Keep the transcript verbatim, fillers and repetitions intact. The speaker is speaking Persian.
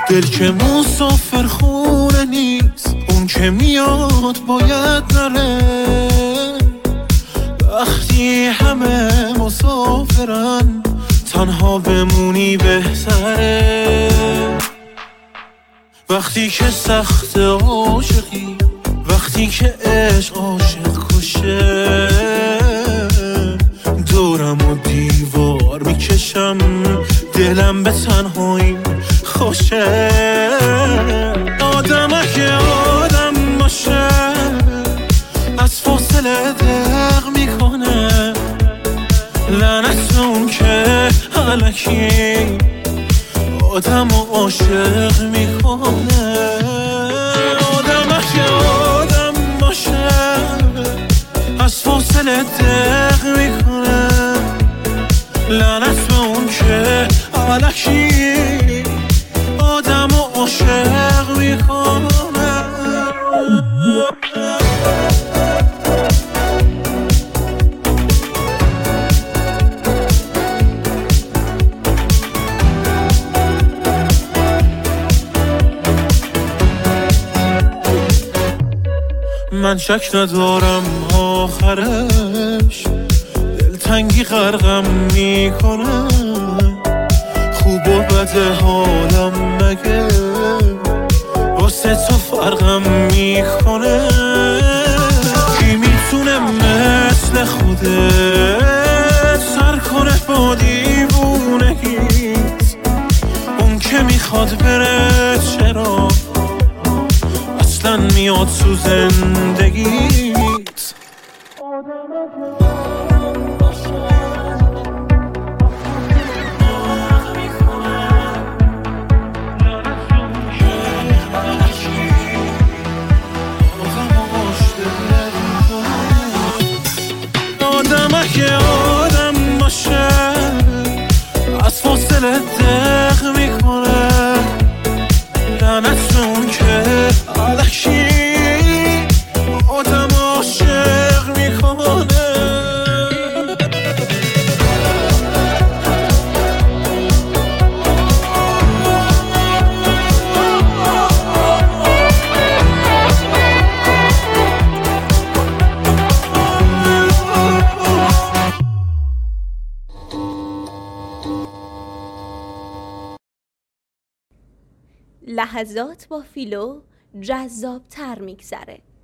دل که مسافر خونه نیست، اون که میاد باید نره. وقتی همه مسافرن تنها بمونی بهتره. وقتی که سخت عاشقی، وقتی که عشق عاشق کشه، دورم و دیوار میکشم، دلم به تنهایی خوشه. آدم اگه آدم باشه از فاصله دق میکنه، لعنت اون که الکی آدم و عاشق میکنه. آدم اگه آدم باشه از فاصله دق میکنه، لعنت اون که الکی آدم و عاشق میکنه. من شک ندارم آخرش دلتنگی غرقم میکنه. خوب و بد حالم مگه واسه تو فرقم میکنه. کی میتونه مثل خودت سر کنه با دیوونگیت؟ اون که میخواد بره چرا اصلا میاد تو زندگیت؟ آدم اگه آدم باشه از فاصله دق میکنه، لعنت اون که الکی آدم عاشق میکنه. لحظات با فیلو جذاب تر میگذره.